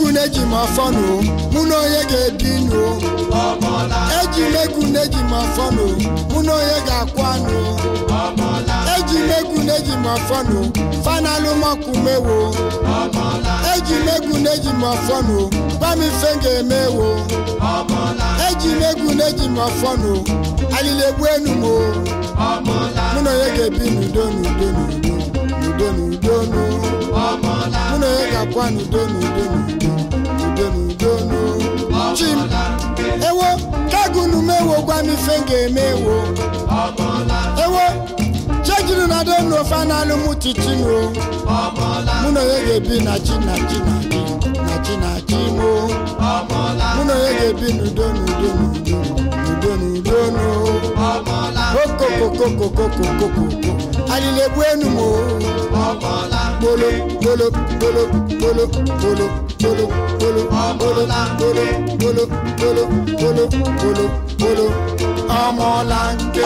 neji mafano, muno yege bino. Eji meku neji mafano, muno yega kwano. Eji meku neji mafano, fanalu makumewo. Eji meku neji mafano, bami fenge mewo. Eji meku neji mafano, alile bwenu mo. Muno yege bino donu. Muno yega kwano donu. Chim, ewo, kagunu mewo gwami fenge mewo. Ewo, chejuru na donu fanalu mutitino. Muno yege bi na chimo. Muno yege bi donu. Koko. Alile bwenu mo. Bolo. Amolanke.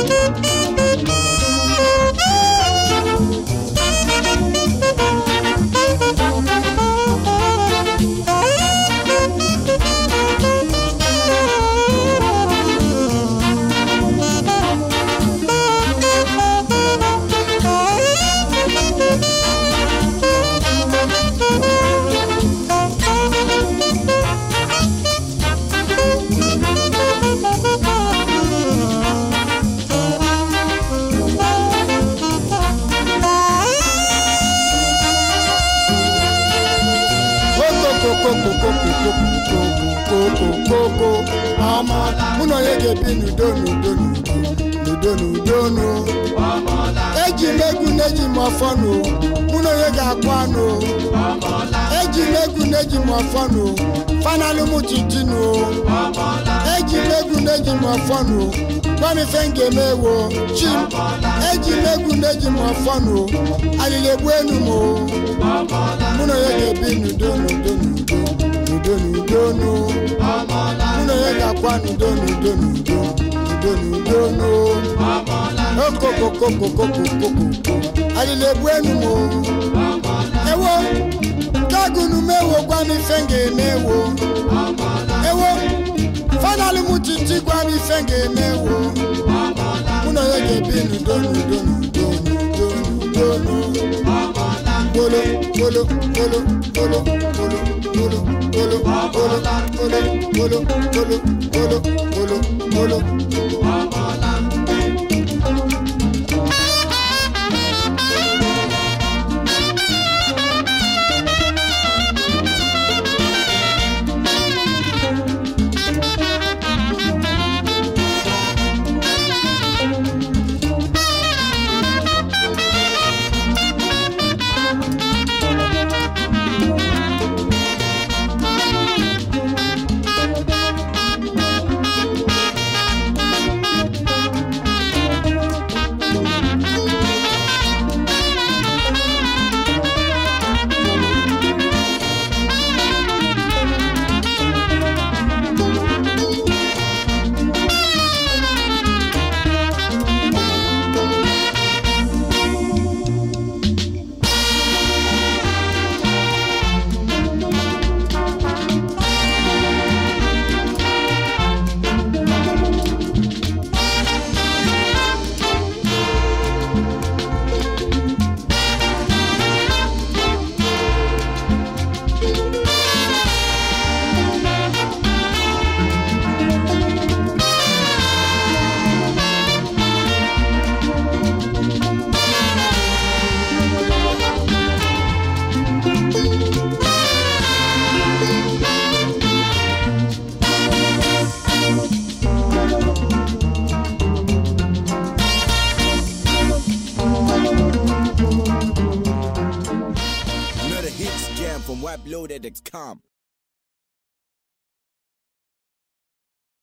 Koko, muno yege binu donu. Eji megu neji mafano, muno yege akwano. Eji megu neji mafano, fanalu mutitino. Eji megu neji mafano, bami fenge mewo. Chim, eji megu neji mafano, alile bwenu mo. Muno yege binu donu. Muno yega kwanu donu. Koko. Alile bwenu mo. Ewo, kagunu mewo gwami fenge mewo. Ewo, fanalu mutiti gwami fenge mewo. Muno yege binu donu. Bolo. from WebLoaded.com.